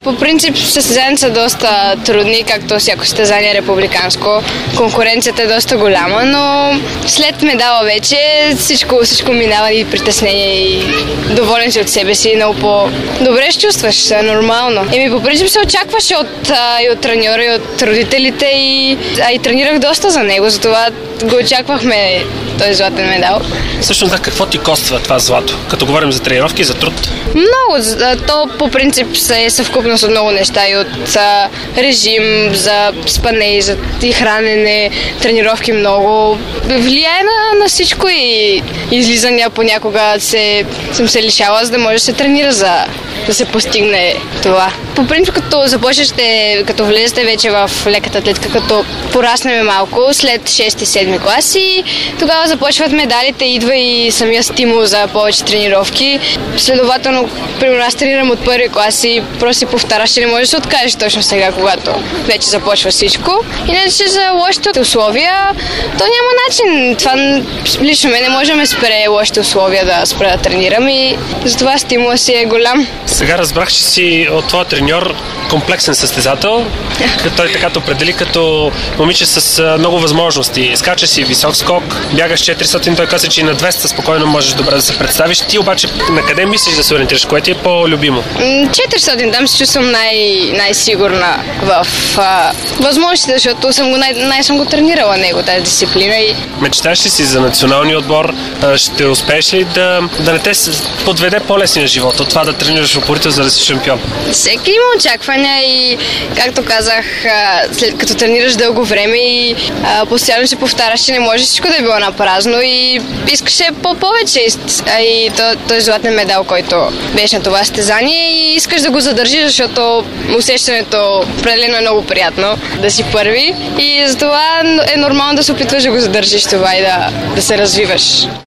По принцип състезанията са доста трудни, както всяко състезание републиканско. Конкуренцията е доста голяма, но след медала вече всичко минава и притеснение и доволен си от себе си, много по-добре ще чувстваш, нормално. По принцип се очакваше и от треньора, и от родителите, и тренирах доста за него, затова го очаквахме този златен медал. Всъщност, какво ти коства това злато, като говорим за тренировки и за труд? Много. То по принцип е съвкупност от много неща, и от режим за спане, и хранене, тренировки много. Влияе на всичко и излизания понякога съм се лишала, за да може да се тренира да се постигне това. По принцип, като влезете вече в леката атлетика, като пораснем малко след 6-7 класи, тогава започват медалите, идва и самия стимул за повече тренировки. Следователно, при нас тренирам от първи клас и просто си повтаряш, че не можеш да се откажеш точно сега, когато вече започва всичко. Иначе за лошите условия, то няма начин. Това лично мен не може да ме спре лошите условия да спра да тренирам и затова стимула си е голям. Сега разбрах, че си от твоя треньор комплексен състезател. Той така те определи като момиче с много възможности. Скача си висок скок, бягаш 400, той каза, че и на 200 спокойно можеш добре да се представиш. Ти обаче на къде мислиш да се ориентираш? Кое ти е по-любимо? 400, там се чувствам най-сигурна в възможностите, защото съм го тренирала него, тази дисциплина. Мечтаеш ли си за националния отбор? Ще успееш ли да не те подведе по-лесния живот от това да тренираш упорито, за да си шампион? Всеки има очаквания и, както казах, след като тренираш дълго време и постоянно си повтаряш, че не можеш всичко да е било на празно и искаше повече. И той златен медал, който беше на това състезание, и искаш да го задържиш, защото усещането определено е много приятно да си първи и затова е нормално да се опитваш да го задържиш това и да се развиваш.